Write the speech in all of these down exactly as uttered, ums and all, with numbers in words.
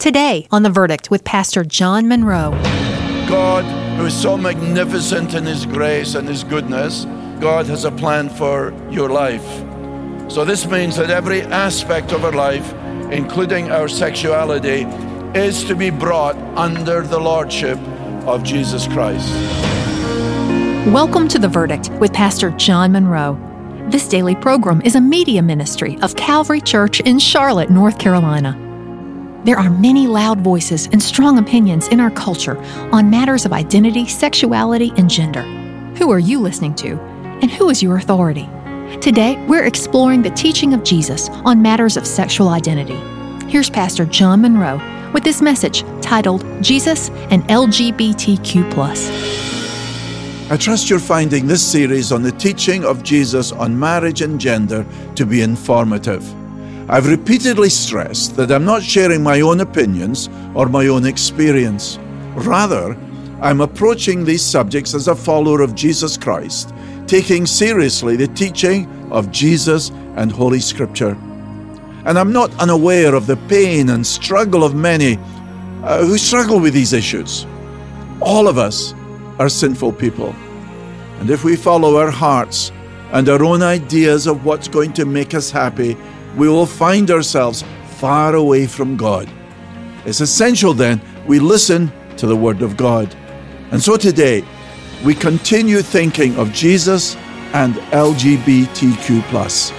Today on The Verdict with Pastor John Monroe. God, who is so magnificent in His grace and His goodness, God has a plan for your life. So this means that every aspect of our life, including our sexuality, is to be brought under the Lordship of Jesus Christ. Welcome to The Verdict with Pastor John Monroe. This daily program is a media ministry of Calvary Church in Charlotte, North Carolina. There are many loud voices and strong opinions in our culture on matters of identity, sexuality, and gender. Who are you listening to? And who is your authority? Today, we're exploring the teaching of Jesus on matters of sexual identity. Here's Pastor John Monroe with this message titled Jesus and L G B T Q plus. I trust you're finding this series on the teaching of Jesus on marriage and gender to be informative. I've repeatedly stressed that I'm not sharing my own opinions or my own experience. Rather, I'm approaching these subjects as a follower of Jesus Christ, taking seriously the teaching of Jesus and Holy Scripture. And I'm not unaware of the pain and struggle of many uh, who struggle with these issues. All of us are sinful people. And if we follow our hearts and our own ideas of what's going to make us happy, we will find ourselves far away from God. It's essential then we listen to the Word of God. And so today, we continue thinking of Jesus and L G B T Q plus.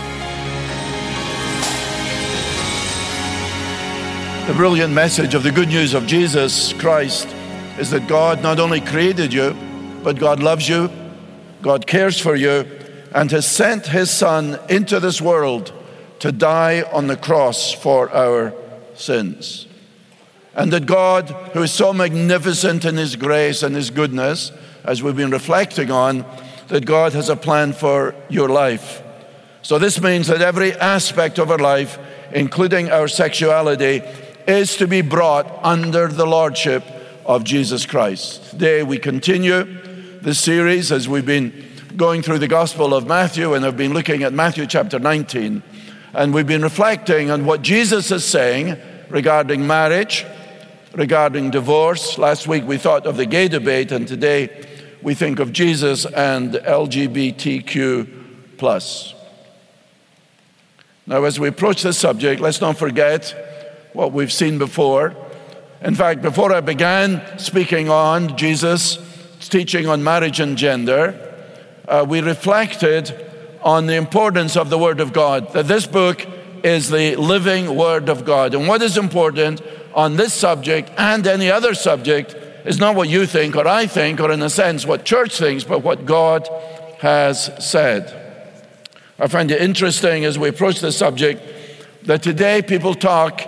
The brilliant message of the good news of Jesus Christ is that God not only created you, but God loves you, God cares for you, and has sent His Son into this world to die on the cross for our sins. And that God, who is so magnificent in His grace and His goodness, as we've been reflecting on, that God has a plan for your life. So this means that every aspect of our life, including our sexuality, is to be brought under the Lordship of Jesus Christ. Today we continue this series as we've been going through the Gospel of Matthew and have been looking at Matthew chapter nineteen. And we've been reflecting on what Jesus is saying regarding marriage, regarding divorce. Last week we thought of the gay debate, and today we think of Jesus and L G B T Q plus. Now, as we approach this subject, let's not forget what we've seen before. In fact, before I began speaking on Jesus' teaching on marriage and gender, uh, we reflected on the importance of the Word of God, that this book is the living Word of God. And what is important on this subject and any other subject is not what you think or I think, or in a sense what church thinks, but what God has said. I find it interesting as we approach this subject that today people talk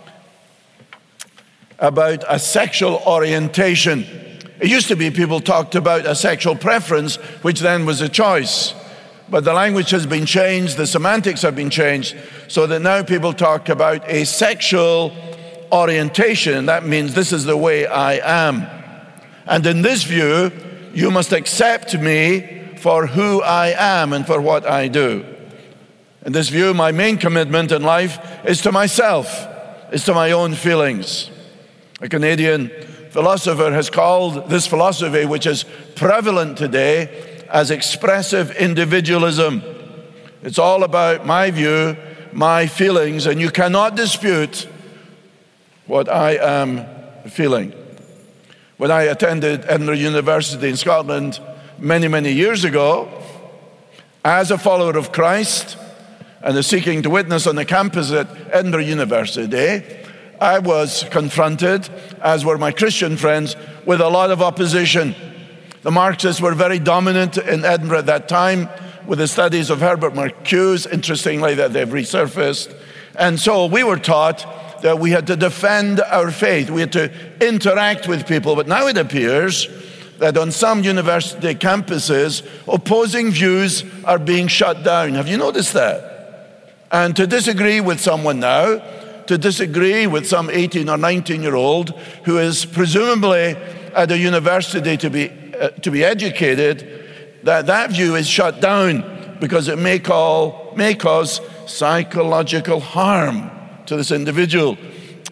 about a sexual orientation. It used to be people talked about a sexual preference, which then was a choice. But the language has been changed, the semantics have been changed, so that now people talk about a sexual orientation. That means this is the way I am. And in this view, you must accept me for who I am and for what I do. In this view, my main commitment in life is to myself, is to my own feelings. A Canadian philosopher has called this philosophy, which is prevalent today, as expressive individualism. It's all about my view, my feelings, and you cannot dispute what I am feeling. When I attended Edinburgh University in Scotland many, many years ago, as a follower of Christ and seeking to witness on the campus at Edinburgh University, I was confronted, as were my Christian friends, with a lot of opposition. The Marxists were very dominant in Edinburgh at that time with the studies of Herbert Marcuse, interestingly, that they've resurfaced. And so we were taught that we had to defend our faith. We had to interact with people. But now it appears that on some university campuses, opposing views are being shut down. Have you noticed that? And to disagree with someone now, to disagree with some eighteen or nineteen-year-old who is presumably at a university to be Uh, to be educated, that that view is shut down because it may, call, may cause psychological harm to this individual.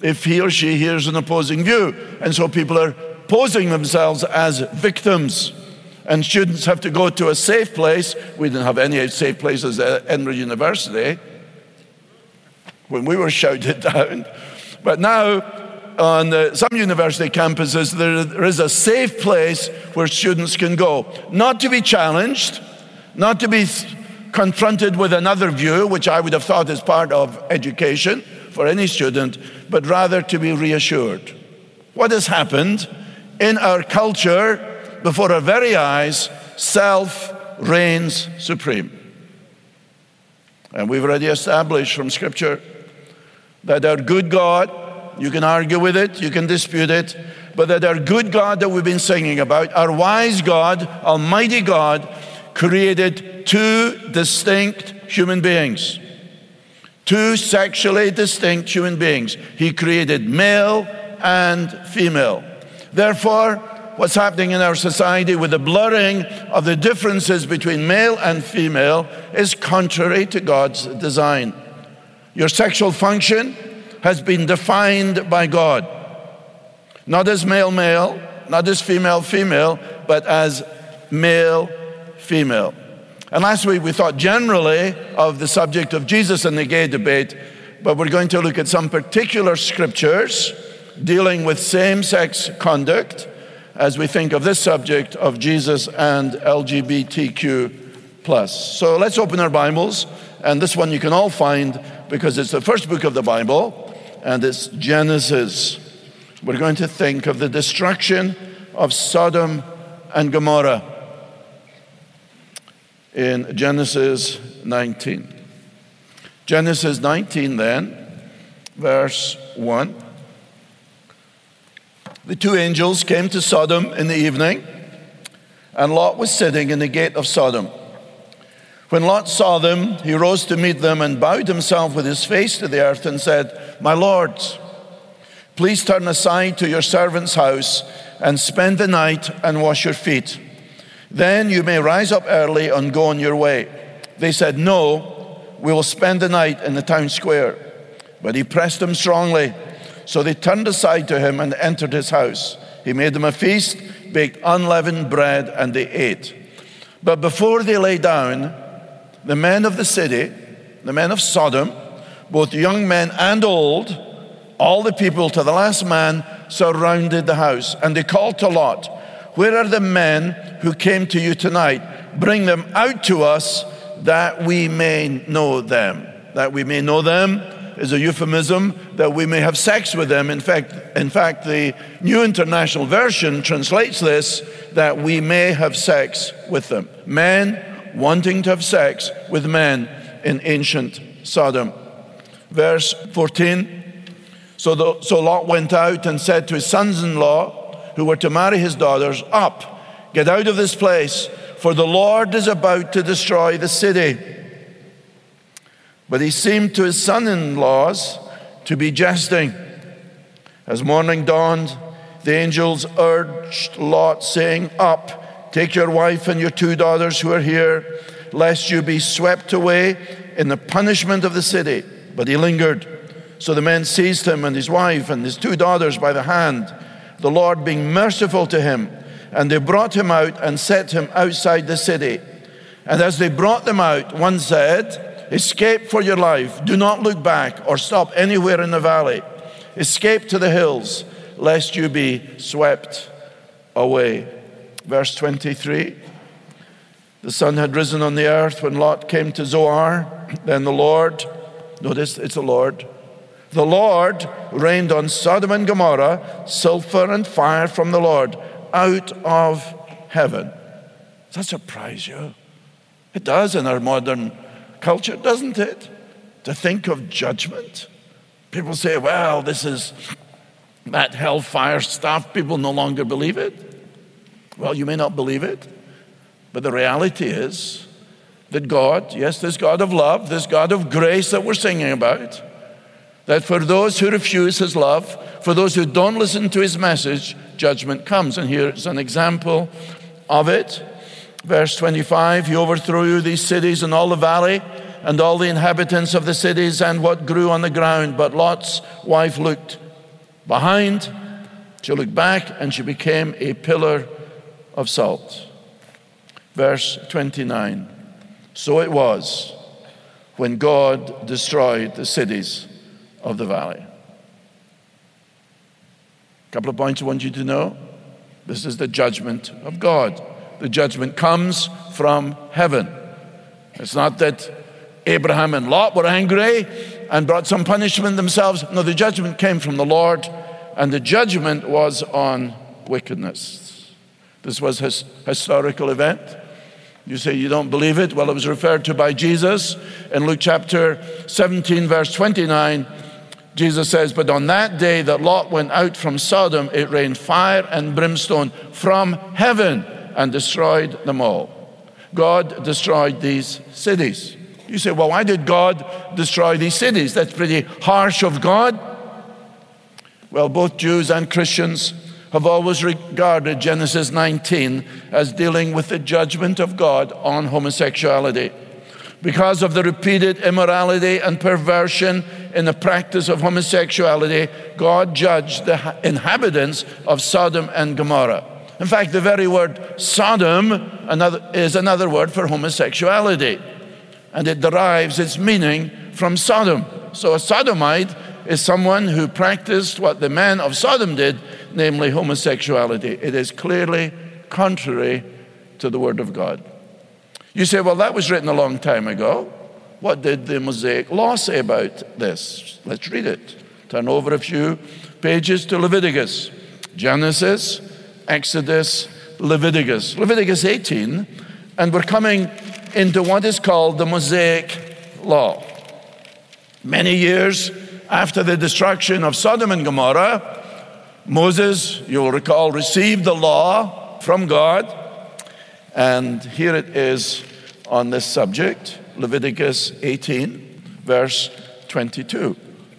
if he or she hears an opposing view. And so people are posing themselves as victims. And students have to go to a safe place. We didn't have any safe places at Edinburgh University when we were shouted down. But now, on uh, some university campuses, there, there is a safe place where students can go. Not to be challenged, not to be th- confronted with another view, which I would have thought is part of education for any student, but rather to be reassured. What has happened in our culture before our very eyes? Self reigns supreme. And we've already established from Scripture that our good God, you can argue with it, you can dispute it, but that our good God that we've been singing about, our wise God, Almighty God, created two distinct human beings. Two sexually distinct human beings. He created male and female. Therefore, what's happening in our society with the blurring of the differences between male and female is contrary to God's design. Your sexual function has been defined by God. Not as male-male, not as female-female, but as male-female. And last week we thought generally of the subject of Jesus and the gay debate, but we're going to look at some particular scriptures dealing with same-sex conduct as we think of this subject of Jesus and L G B T Q plus. So let's open our Bibles, and this one you can all find because it's the first book of the Bible, and it's Genesis. We're going to think of the destruction of Sodom and Gomorrah in Genesis nineteen. Genesis nineteen then, verse one. The two angels came to Sodom in the evening, and Lot was sitting in the gate of Sodom. When Lot saw them, he rose to meet them and bowed himself with his face to the earth and said, "My lords, please turn aside to your servant's house and spend the night and wash your feet. Then you may rise up early and go on your way." They said, "No, we will spend the night in the town square." But he pressed them strongly. So they turned aside to him and entered his house. He made them a feast, baked unleavened bread, and they ate. But before they lay down, the men of the city, the men of Sodom, both young men and old, all the people to the last man, surrounded the house. And they called to Lot, "Where are the men who came to you tonight? Bring them out to us that we may know them." That we may know them is a euphemism that we may have sex with them. In fact, in fact, the New International Version translates this, that we may have sex with them. Men wanting to have sex with men in ancient Sodom. Verse fourteen, so, the, so Lot went out and said to his sons-in-law, who were to marry his daughters, "Up, get out of this place, for the Lord is about to destroy the city." But he seemed to his son-in-laws to be jesting. As morning dawned, the angels urged Lot, saying, "Up, take your wife and your two daughters who are here, lest you be swept away in the punishment of the city." But he lingered. So the men seized him and his wife and his two daughters by the hand, the Lord being merciful to him. And they brought him out and set him outside the city. And as they brought them out, one said, "Escape for your life. Do not look back or stop anywhere in the valley. Escape to the hills, lest you be swept away." Verse twenty-three. The sun had risen on the earth when Lot came to Zoar. Then the Lord, notice it's the Lord, the Lord rained on Sodom and Gomorrah sulfur and fire from the Lord out of heaven. Does that surprise you? It does in our modern culture, doesn't it? To think of judgment. People say, well, this is that hellfire stuff. People no longer believe it. Well, you may not believe it, but the reality is that God, yes, this God of love, this God of grace that we're singing about, that for those who refuse his love, for those who don't listen to his message, judgment comes. And here's an example of it. Verse twenty-five, he overthrew these cities and all the valley and all the inhabitants of the cities and what grew on the ground. But Lot's wife looked behind, she looked back, and she became a pillar of salt. Verse twenty-nine, so it was when God destroyed the cities of the valley. A couple of points I want you to know. This is the judgment of God. The judgment comes from heaven. It's not that Abraham and Lot were angry and brought some punishment themselves. No, the judgment came from the Lord, and the judgment was on wickedness. This was a historical event. You say you don't believe it? Well, it was referred to by Jesus in Luke chapter seventeen, verse twenty-nine. Jesus says, but on that day that Lot went out from Sodom, it rained fire and brimstone from heaven and destroyed them all. God destroyed these cities. You say, well, why did God destroy these cities? That's pretty harsh of God. Well, both Jews and Christians have always regarded Genesis nineteen as dealing with the judgment of God on homosexuality. Because of the repeated immorality and perversion in the practice of homosexuality, God judged the inhabitants of Sodom and Gomorrah. In fact, the very word Sodom is another word for homosexuality, and it derives its meaning from Sodom. So a sodomite is someone who practiced what the men of Sodom did, namely homosexuality. It is clearly contrary to the Word of God. You say, well, that was written a long time ago. What did the Mosaic Law say about this? Let's read it. Turn over a few pages to Leviticus. Genesis, Exodus, Leviticus. Leviticus eighteen, and we're coming into what is called the Mosaic Law. Many years after the destruction of Sodom and Gomorrah, Moses, you'll recall, received the law from God. And here it is on this subject, Leviticus eighteen, verse twenty-two.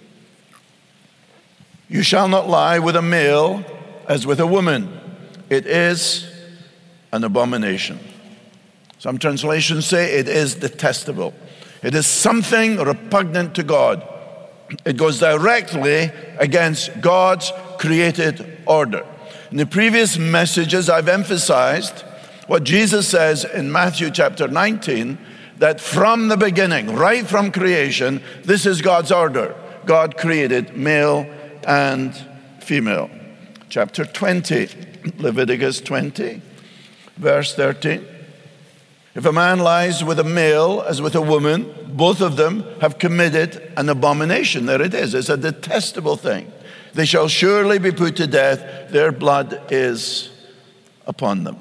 You shall not lie with a male as with a woman. It is an abomination. Some translations say it is detestable. It is something repugnant to God. It goes directly against God's created order. In the previous messages, I've emphasized what Jesus says in Matthew chapter nineteen, that from the beginning, right from creation, this is God's order. God created male and female. Chapter twenty, Leviticus twenty, verse thirteen. If a man lies with a male as with a woman, both of them have committed an abomination. There it is. It's a detestable thing. They shall surely be put to death. Their blood is upon them.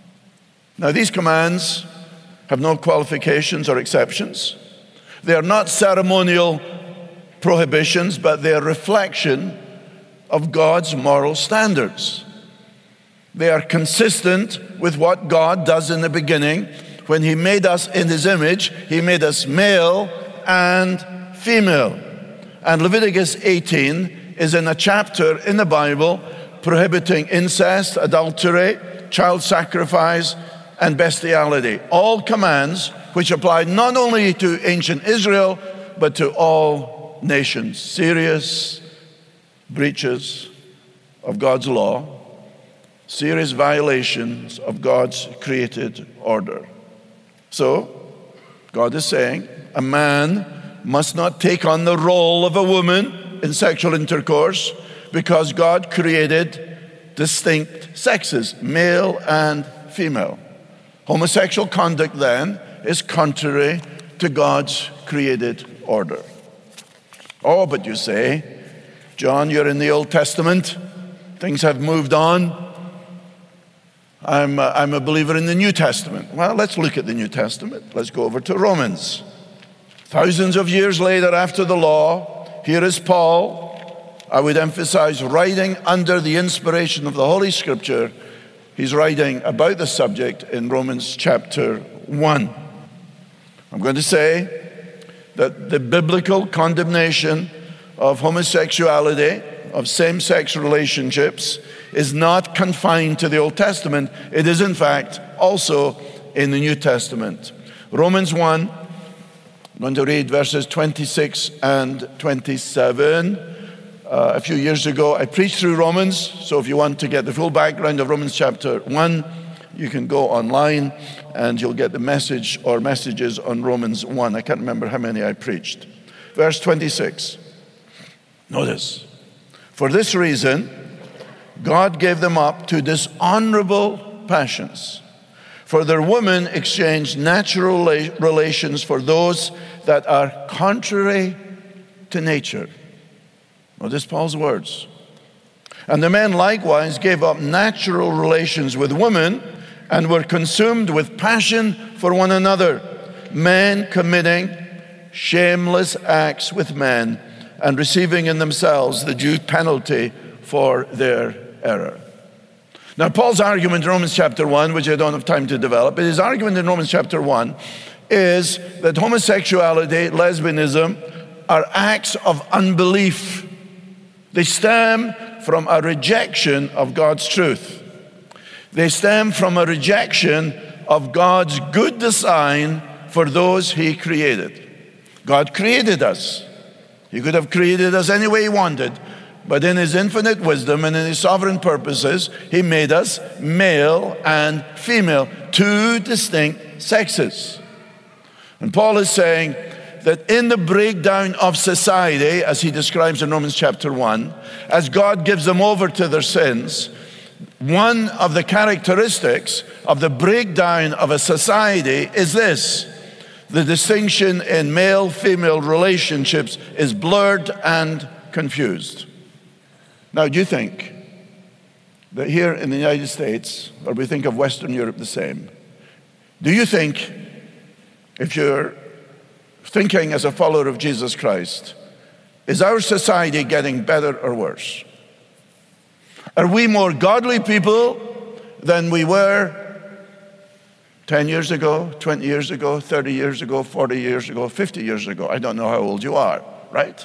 Now, these commands have no qualifications or exceptions. They are not ceremonial prohibitions, but they are a reflection of God's moral standards. They are consistent with what God does in the beginning. When He made us in His image, He made us male and female. And Leviticus eighteen is in a chapter in the Bible prohibiting incest, adultery, child sacrifice, and bestiality. All commands which apply not only to ancient Israel, but to all nations. Serious breaches of God's law, serious violations of God's created order. So, God is saying, a man must not take on the role of a woman in sexual intercourse, because God created distinct sexes, male and female. Homosexual conduct, then, is contrary to God's created order. Oh, but you say, John, you're in the Old Testament. Things have moved on. I'm a, I'm a believer in the New Testament. Well, let's look at the New Testament. Let's go over to Romans. Thousands of years later, after the law, here is Paul. I would emphasize, writing under the inspiration of the Holy Scripture. He's writing about the subject in Romans chapter one. I'm going to say that the biblical condemnation of homosexuality, of same-sex relationships, is not confined to the Old Testament. It is, in fact, also in the New Testament. Romans one, I'm going to read verses twenty-six and twenty-seven. Uh, a few years ago, I preached through Romans. So if you want to get the full background of Romans chapter one, you can go online and you'll get the message or messages on Romans one. I can't remember how many I preached. Verse twenty-six. Notice. For this reason, God gave them up to dishonorable passions. For their women exchanged natural relations for those that are contrary to nature. Notice Paul's words. And the men likewise gave up natural relations with women and were consumed with passion for one another, men committing shameless acts with men and receiving in themselves the due penalty for their error. Now, Paul's argument in Romans chapter one, which I don't have time to develop, but his argument in Romans chapter one is that homosexuality, lesbianism, are acts of unbelief. They stem from a rejection of God's truth. They stem from a rejection of God's good design for those He created. God created us. He could have created us any way He wanted, but in His infinite wisdom and in His sovereign purposes, He made us male and female, two distinct sexes. And Paul is saying that in the breakdown of society, as he describes in Romans chapter one, as God gives them over to their sins, one of the characteristics of the breakdown of a society is this: the distinction in male-female relationships is blurred and confused. Now, do you think that here in the United States, or we think of Western Europe the same, do you think, if you're thinking as a follower of Jesus Christ, is our society getting better or worse? Are we more godly people than we were ten years ago, twenty years ago, thirty years ago, forty years ago, fifty years ago? I don't know how old you are, right?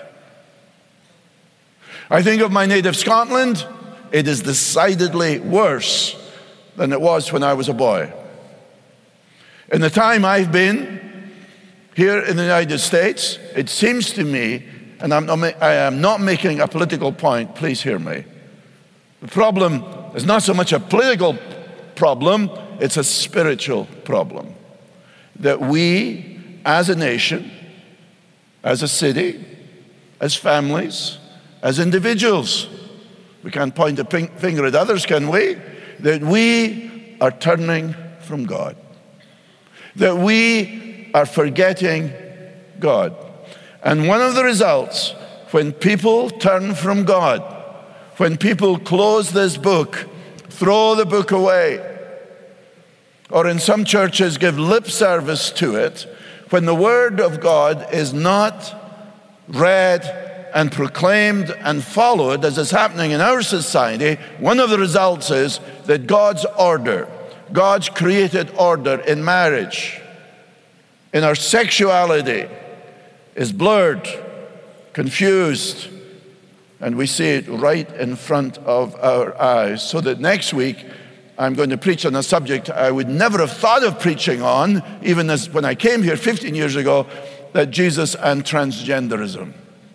I think of my native Scotland. It is decidedly worse than it was when I was a boy. In the time I've been here in the United States, it seems to me, and I'm not, I am not making a political point, please hear me. The problem is not so much a political problem, it's a spiritual problem. That we, as a nation, as a city, as families, as individuals, we can't point a finger at others, can we? That we are turning from God. That we are forgetting God. And one of the results, when people turn from God, when people close this book, throw the book away, or in some churches give lip service to it, when the Word of God is not read and proclaimed and followed, as is happening in our society, one of the results is that God's order, God's created order in marriage, in our sexuality, is blurred, confused, and we see it right in front of our eyes. So that next week, I'm going to preach on a subject I would never have thought of preaching on, even as when I came here fifteen years ago, that Jesus and transgenderism.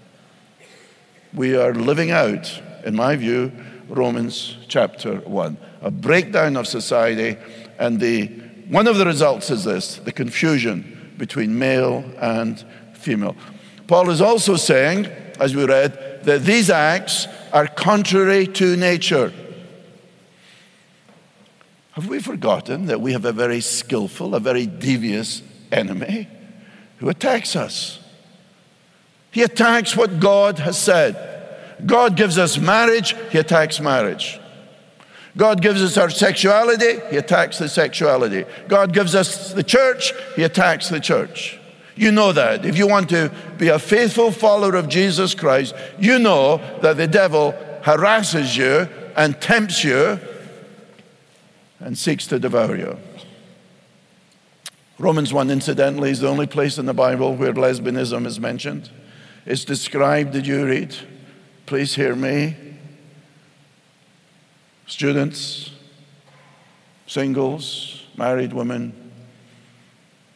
We are living out, in my view, Romans chapter one, a breakdown of society, and the one of the results is this: the confusion between male and female. Paul is also saying, as we read, that these acts are contrary to nature. Have we forgotten that we have a very skillful, a very devious enemy who attacks us? He attacks what God has said. God gives us marriage, He attacks marriage. God gives us our sexuality, He attacks the sexuality. God gives us the church, He attacks the church. You know that. If you want to be a faithful follower of Jesus Christ, you know that the devil harasses you and tempts you and seeks to devour you. Romans one, incidentally, is the only place in the Bible where lesbianism is mentioned. It's described, did you read? Please hear me. Students, singles, married women,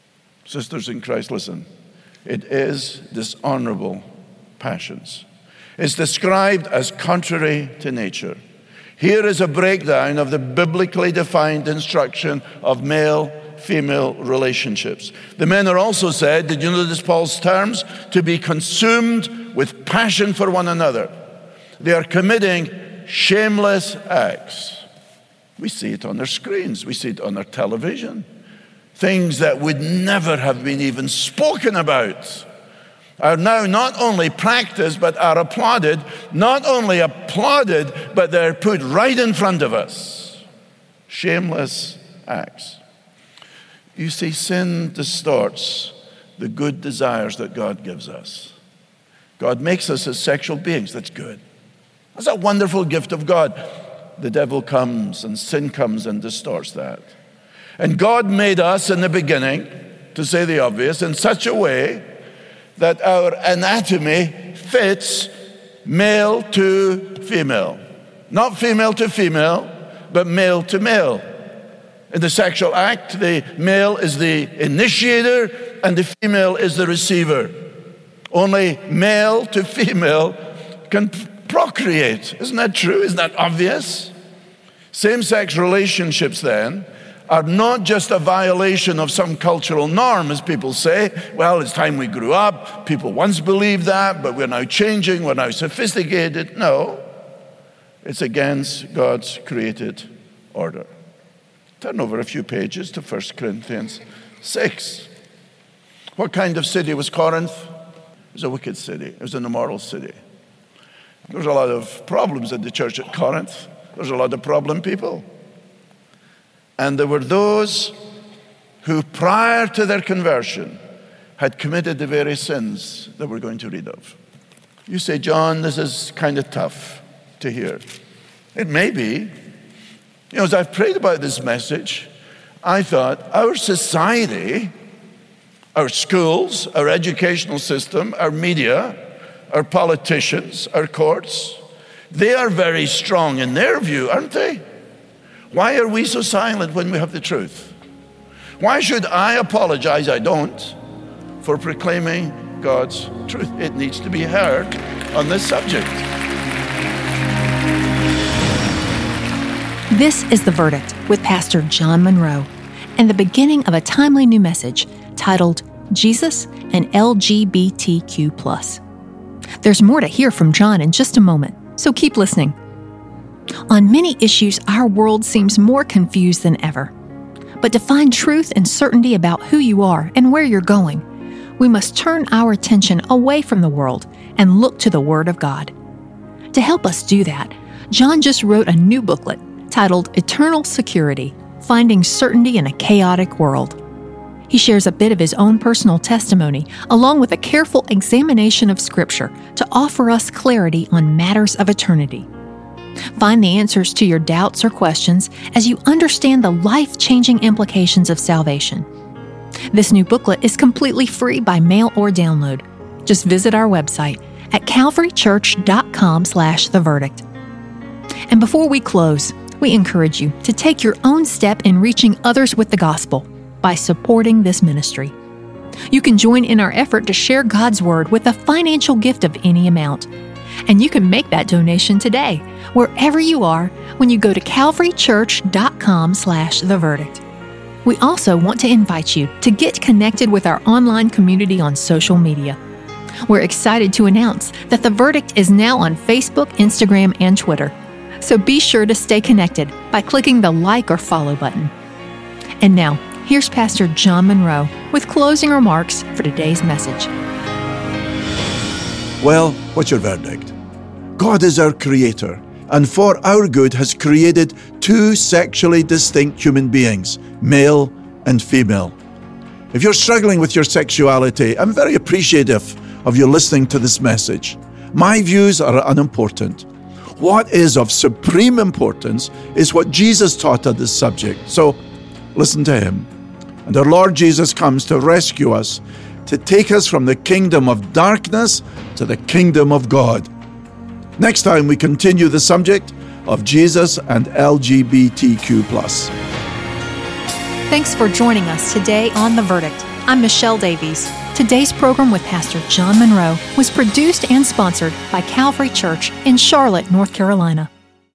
sisters in Christ, listen. It is dishonorable passions. is described as contrary to nature. Here is a breakdown of the biblically defined instruction of male-female relationships. The men are also said, did you notice Paul's terms? To be consumed with passion for one another. They are committing shameless acts. We see it on their screens. We see it on their television. Things that would never have been even spoken about are now not only practiced, but are applauded. Not only applauded, but they're put right in front of us. Shameless acts. You see, sin distorts the good desires that God gives us. God makes us as sexual beings. That's good. That's a wonderful gift of God. The devil comes and sin comes and distorts that. And God made us in the beginning, to say the obvious, in such a way that our anatomy fits male to female. Not female to female, but male to male. In the sexual act, the male is the initiator and the female is the receiver. Only male to female can procreate. Isn't that true? Isn't that obvious? Same-sex relationships then are not just a violation of some cultural norm, as people say. Well, it's time we grew up. People once believed that, but we're now changing. We're now sophisticated. No, it's against God's created order. Turn over a few pages to First Corinthians six. What kind of city was Corinth? It was a wicked city. It was an immoral city. There was a lot of problems in the church at Corinth. There was a lot of problem people. And there were those who, prior to their conversion, had committed the very sins that we're going to read of. You say, John, this is kind of tough to hear. It may be. You know, as I've prayed about this message, I thought our society, our schools, our educational system, our media, our politicians, our courts, they are very strong in their view, aren't they? Why are we so silent when we have the truth? Why should I apologize? I don't, for proclaiming God's truth. It needs to be heard on this subject. This is The Verdict with Pastor John Monroe and the beginning of a timely new message titled Jesus and L G B T Q plus. There's more to hear from John in just a moment, so keep listening. On many issues, our world seems more confused than ever. But to find truth and certainty about who you are and where you're going, we must turn our attention away from the world and look to the Word of God. To help us do that, John just wrote a new booklet titled Eternal Security, Finding Certainty in a Chaotic World. He shares a bit of his own personal testimony, along with a careful examination of Scripture to offer us clarity on matters of eternity. Find the answers to your doubts or questions as you understand the life-changing implications of salvation. This new booklet is completely free by mail or download. Just visit our website at calvarychurch.com slash the verdict. And before we close, we encourage you to take your own step in reaching others with the gospel by supporting this ministry. You can join in our effort to share God's Word with a financial gift of any amount. And you can make that donation today, wherever you are, when you go to calvarychurch.com slash the verdict. We also want to invite you to get connected with our online community on social media. We're excited to announce that The Verdict is now on Facebook, Instagram, and Twitter. So be sure to stay connected by clicking the like or follow button. And now, here's Pastor John Monroe with closing remarks for today's message. Well, what's your verdict? God is our creator, and for our good has created two sexually distinct human beings, male and female. If you're struggling with your sexuality, I'm very appreciative of you listening to this message. My views are unimportant. What is of supreme importance is what Jesus taught on this subject. So listen to him. And our Lord Jesus comes to rescue us, to take us from the kingdom of darkness to the kingdom of God. Next time we continue the subject of Jesus and L G B T Q plus. Thanks for joining us today on The Verdict. I'm Michelle Davies. Today's program with Pastor John Monroe was produced and sponsored by Calvary Church in Charlotte, North Carolina.